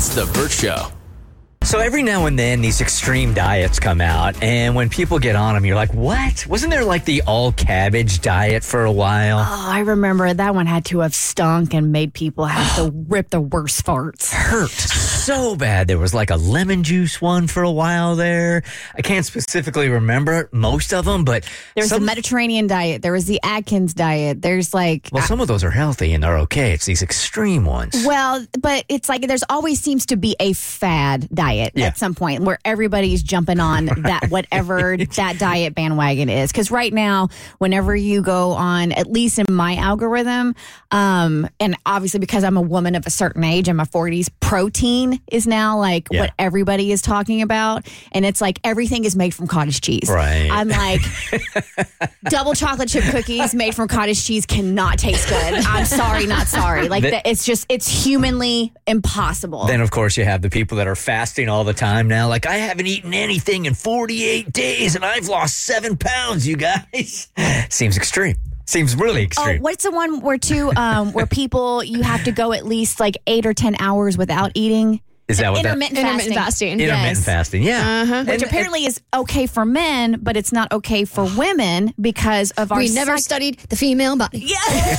It's The Burt Show. So every now and then these extreme diets come out, and when people get on them, you're like, what? Wasn't there like the all cabbage diet for a while? Oh, I remember that one had to have stunk and made people have to rip the worst farts. Hurt so bad. There was like a lemon juice one for a while there. I can't specifically remember most of them, but There's the Mediterranean diet. There was the Atkins diet. There's like... Well, some of those are healthy and they're okay. It's these extreme ones. Well, but it's like there's always seems to be a fad diet at some point where everybody's jumping on that whatever that diet bandwagon is. Because right now, whenever you go on, at least in my algorithm, and obviously because I'm a woman of a certain age, in my 40s, protein is now like what everybody is talking about. And it's like everything is made from cottage cheese. Right. I'm like, double chocolate chip cookies made from cottage cheese cannot taste good. I'm sorry, not sorry. Like it's humanly impossible. Then, of course, you have the people that are fasting all the time now. Like, I haven't eaten anything in 48 days and I've lost 7 pounds, you guys. Seems extreme. Seems really extreme. Oh, what's the one where people, you have to go at least like 8 or 10 hours without eating? Is that what intermittent fasting? Intermittent fasting, yeah. Which apparently is okay for men, but it's not okay for women because of our... We never studied the female body. Yeah.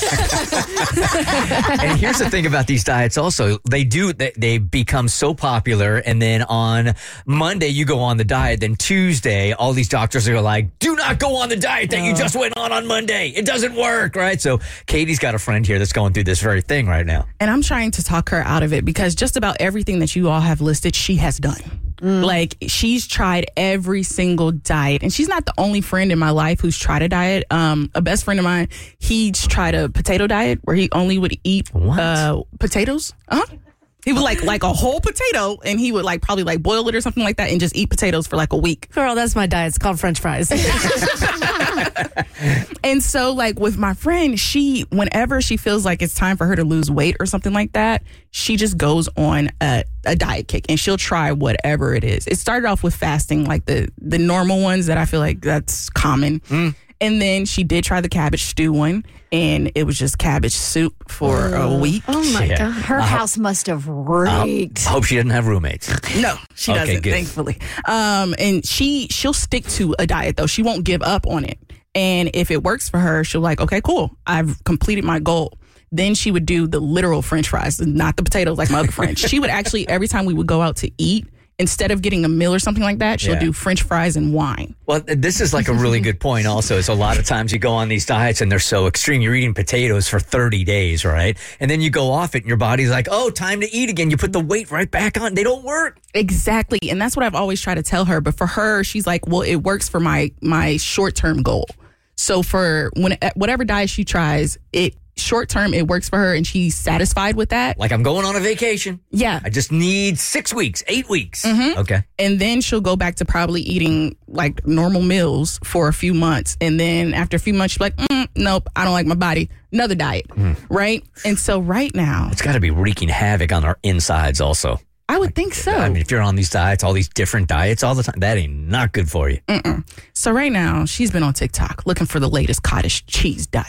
And here's the thing about these diets also. They become so popular, and then on Monday you go on the diet, then Tuesday all these doctors are like, do not go on the diet that you just went on Monday. It doesn't work, right? So Katie's got a friend here that's going through this very thing right now. And I'm trying to talk her out of it because just about everything that you all have listed, she has done. Like, she's tried every single diet, and she's not the only friend in my life who's tried a diet. A best friend of mine, he's tried a potato diet where he only would eat potatoes. He would like a whole potato, and he would probably boil it or something like that and just eat potatoes for like a week. Girl, that's my diet. It's called French fries. And so with my friend, whenever she feels like it's time for her to lose weight or something like that, she just goes on a diet kick and she'll try whatever it is. It started off with fasting, like the normal ones that I feel like that's common. And then she did try the cabbage stew one, and it was just cabbage soup for a week. Oh, my God. Her house must have reeked. I hope she didn't have roommates. No, she doesn't, good. thankfully. And she'll stick to a diet, though. She won't give up on it. And if it works for her, she'll okay, cool. I've completed my goal. Then she would do the literal French fries, not the potatoes like my other friend. She would actually, every time we would go out to eat, instead of getting a meal or something like that, she'll do French fries and wine. Well, this is like a really good point also. Is a lot of times you go on these diets and they're so extreme. You're eating potatoes for 30 days, right? And then you go off it and your body's like, oh, time to eat again. You put the weight right back on. They don't work. Exactly. And that's what I've always tried to tell her. But for her, she's like, well, it works for my short-term goal. So for whatever diet she tries, short term, it works for her and she's satisfied with that. Like, I'm going on a vacation. Yeah. I just need 6 weeks, 8 weeks. Okay. And then she'll go back to probably eating normal meals for a few months. And then after a few months, she'll be like, nope, I don't like my body. Another diet. Right? And so right now, it's got to be wreaking havoc on our insides also. I would think so. I mean, if you're on these diets, all these different diets all the time, that ain't not good for you. So right now, she's been on TikTok looking for the latest cottage cheese diet.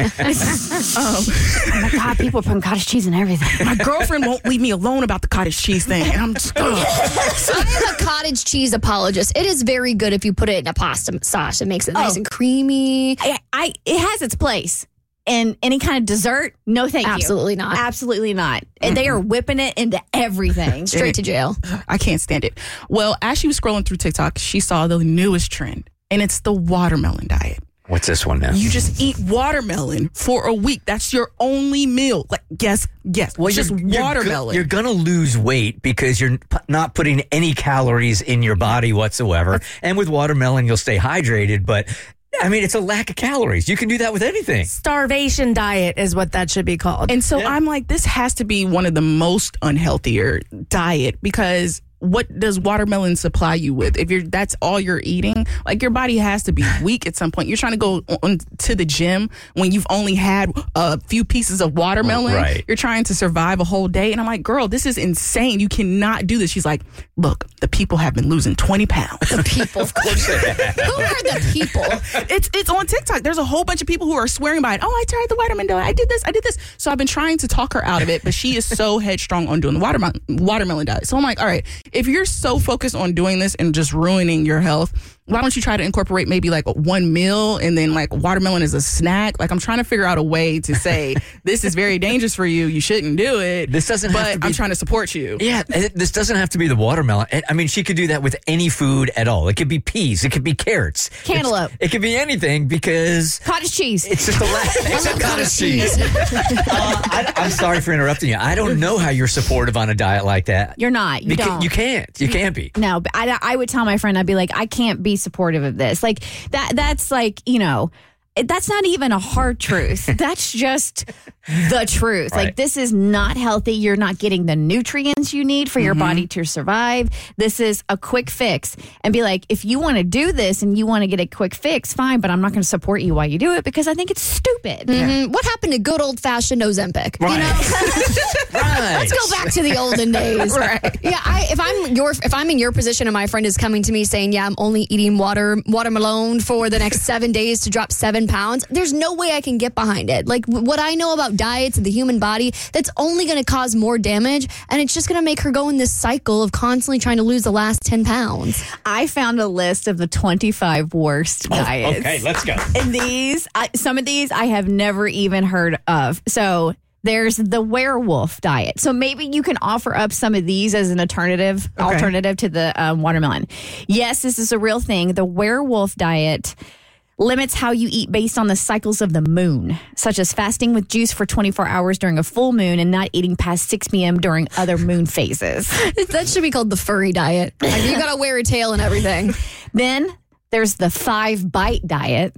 Oh my God, people are putting cottage cheese in everything. My girlfriend won't leave me alone about the cottage cheese thing. And I'm just, I am a cottage cheese apologist. It is very good if you put it in a pasta sauce. It makes it nice and creamy. It has its place. And any kind of dessert, no thank you. Absolutely not. Absolutely not. And they are whipping it into everything. Straight to jail. I can't stand it. Well, as she was scrolling through TikTok, she saw the newest trend, and it's the watermelon diet. What's this one now? You just eat watermelon for a week. That's your only meal. Guess. Well, just watermelon. You're going to lose weight because you're not putting any calories in your body whatsoever. And with watermelon, you'll stay hydrated, but I mean, it's a lack of calories. You can do that with anything. Starvation diet is what that should be called. And so I'm like, this has to be one of the most unhealthier diet because what does watermelon supply you with? If that's all you're eating, like your body has to be weak at some point. You're trying to go to the gym when you've only had a few pieces of watermelon. Right. You're trying to survive a whole day. And I'm like, girl, this is insane. You cannot do this. She's like, look, the people have been losing 20 pounds. The people. Of course they have. Who are the people? It's on TikTok. There's a whole bunch of people who are swearing by it. Oh, I tried the watermelon diet. I did this. So I've been trying to talk her out of it, but she is so headstrong on doing the watermelon diet. So I'm like, all right, if you're so focused on doing this and just ruining your health, why don't you try to incorporate maybe like one meal and then like watermelon is a snack? Like I'm trying to figure out a way to say this is very dangerous for you. You shouldn't do it. This doesn't have to be, I'm trying to support you. Yeah, this doesn't have to be the watermelon. I mean, she could do that with any food at all. It could be peas. It could be carrots. Cantaloupe. It could be anything because Cottage cheese. it's just the last. Except cottage cheese. I'm sorry for interrupting you. I don't know how you're supportive on a diet like that. You're not. You don't. You can't. You can't be. No, but I would tell my friend, I'd be like, I can't be supportive of this. Like that's like, that's not even a hard truth. That's just the truth. Right. Like this is not healthy. You're not getting the nutrients you need for your body to survive. This is a quick fix. And be like, if you want to do this and you want to get a quick fix, fine, but I'm not going to support you while you do it because I think it's stupid. What happened to good old fashioned Ozempic? Right. Right. Let's go back to the olden days. Right. Yeah, if I'm in your position and my friend is coming to me saying, yeah, I'm only eating watermelon for the next 7 days to drop 7 pounds, there's no way I can get behind it. Like what I know about diets and the human body, that's only going to cause more damage, and it's just going to make her go in this cycle of constantly trying to lose the last 10 pounds. I found a list of the 25 worst diets. Okay, let's go. And some of these I have never even heard of. So there's the werewolf diet. So maybe you can offer up some of these as an alternative to the watermelon. Yes, this is a real thing. The werewolf diet limits how you eat based on the cycles of the moon, such as fasting with juice for 24 hours during a full moon and not eating past 6 p.m. during other moon phases. That should be called the furry diet. Like, you got to wear a tail and everything. Then there's the 5-bite diet.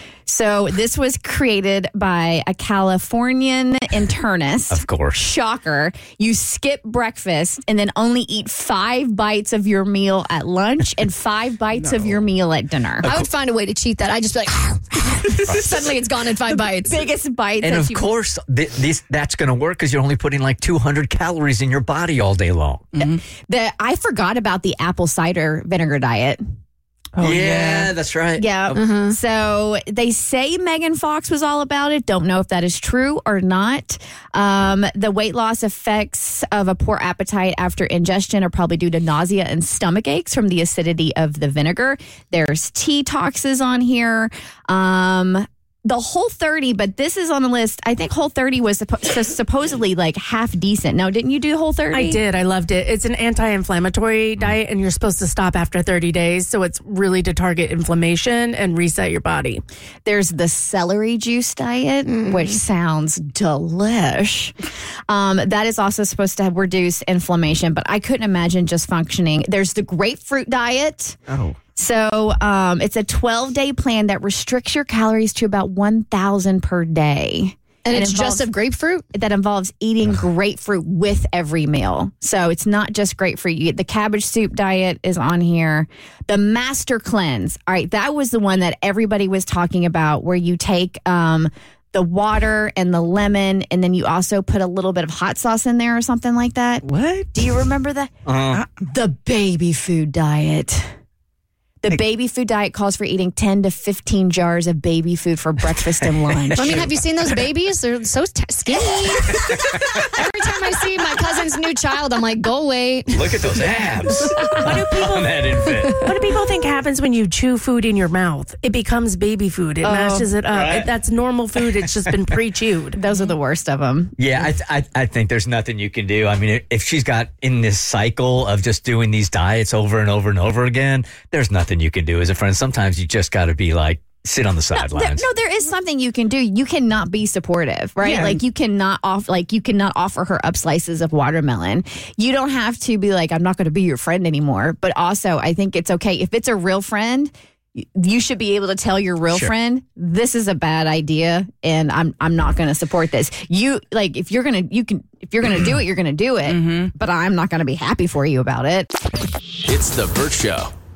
So this was created by a Californian internist. Of course. Shocker. You skip breakfast and then only eat 5 bites of your meal at lunch and 5 bites of your meal at dinner. I would find a way to cheat that. I'd just be like, suddenly it's gone in 5 bites. Biggest bites. And of course, that's going to work because you're only putting like 200 calories in your body all day long. I forgot about the apple cider vinegar diet. Oh, yeah, that's right. Yeah. So they say Megan Fox was all about it. Don't know if that is true or not. The weight loss effects of a poor appetite after ingestion are probably due to nausea and stomach aches from the acidity of the vinegar. There's detoxes on here. The Whole30, but this is on the list. I think Whole30 was supposedly like half decent. Now, didn't you do Whole30? I did. I loved it. It's an anti-inflammatory diet, and you're supposed to stop after 30 days. So it's really to target inflammation and reset your body. There's the celery juice diet, which sounds delish. That is also supposed to reduce inflammation, but I couldn't imagine just functioning. There's the grapefruit diet. Oh. So it's a 12-day plan that restricts your calories to about 1,000 per day. And it's just of grapefruit? That involves eating grapefruit with every meal. So it's not just grapefruit. You get the cabbage soup diet is on here. The Master Cleanse. All right, that was the one that everybody was talking about where you take the water and the lemon, and then you also put a little bit of hot sauce in there or something like that. What? Do you remember that? The baby food diet. The baby food diet calls for eating 10 to 15 jars of baby food for breakfast and lunch. I mean, have you seen those babies? They're so skinny. Every time I see my cousin's new child, I'm like, go away. Look at those abs. What do people on that infant. What do people think happens when you chew food in your mouth? It becomes baby food. It mashes it up. right. That's normal food. It's just been pre-chewed. Those are the worst of them. Yeah, I think there's nothing you can do. I mean, if she's got in this cycle of just doing these diets over and over and over again, there's nothing you can do as a friend. Sometimes you just got to be like, sit on the sidelines. No, there is something you can do. You cannot be supportive, right? Yeah. Like you cannot offer her up slices of watermelon. You don't have to be like, I'm not going to be your friend anymore. But also, I think it's okay if it's a real friend. you should be able to tell your real friend, this is a bad idea and I'm not going to support this. You like, if you're going to do it, you're going to do it, but I'm not going to be happy for you about it. It's the Burt Show.